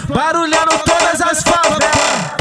barulhando todas as favelas.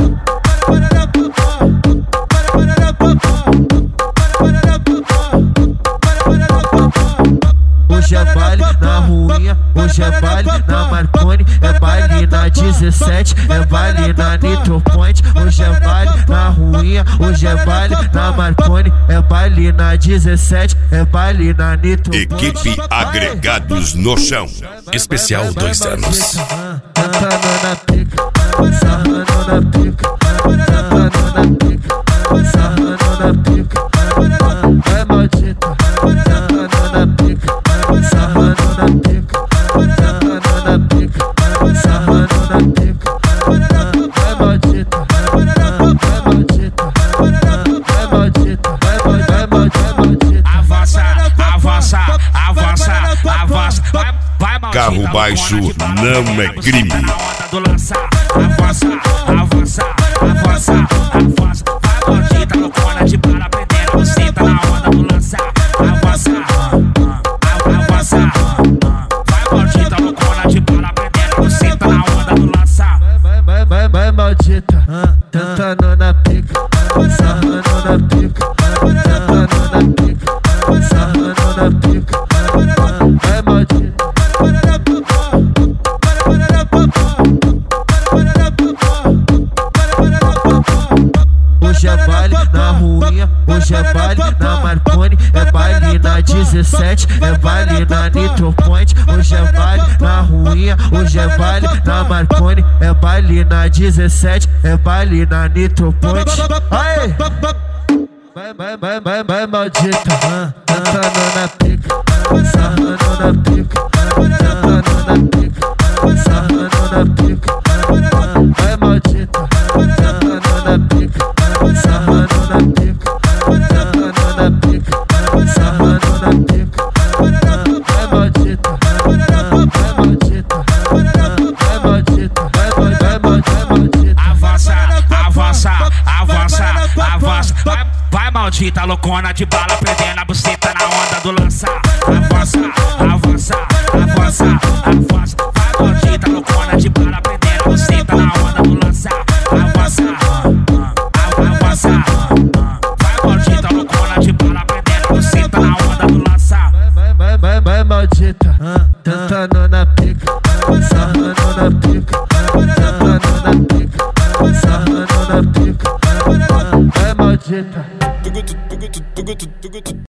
Hoje é baile na ruinha, hoje é baile na Marconi, é baile na 17, é baile na Nitro Point. Hoje é baile na ruinha, hoje é baile na Marconi, é baile na 17, é baile na Nitro Point. Equipe Agregados no Chão. Especial 2 anos. Sentando na pica, sarrando na pica, sentando na pica, sarrando na pica, vai maldita, sentando na pica. Sarrando na pica, sarrando na pica, sarrando na pica, vai maldita, vai maldita, vai maldita, vai maldita. Avança, avança, avança, avança, vai maldita. Carro baixo não é crime. Avança, avança, avança, avança, vai maldita, loucona de bala prendendo você tá na onda do lança. Avança. Vai maldita, loucona de bala prendendo você tá na onda do lançar. Vai maldita, tentando na pica, sarrando na pica, tentando na pica, sarrando na pica, vai maldita. Hoje é baile na ruinha, hoje é baile na Marconi, é baile na 17, é baile na Nitro Point. Hoje é baile na ruinha, hoje é baile na Marconi, é baile na 17, é baile na Nitro Point. Aê! Vai maldita, tentando na pica, sarrando na pica, tentando na pica, sarrando na pica, vai maldita, tentando na pica, sarrando na pica, tentando na pica, sarrando na pica, vai maldita, vai maldita, vai maldita, vai maldita. Avança, avança, avança, avança, vai maldita, loucona de bala prendendo a buceta na onda do lançar. Avança, avança, avança, avança, vai maldita, loucona de bala prendendo a buceta na onda do lançar. Avança, avança, vai maldita, loucona de bala prendendo a buceta na onda do lançar. Vai maldita,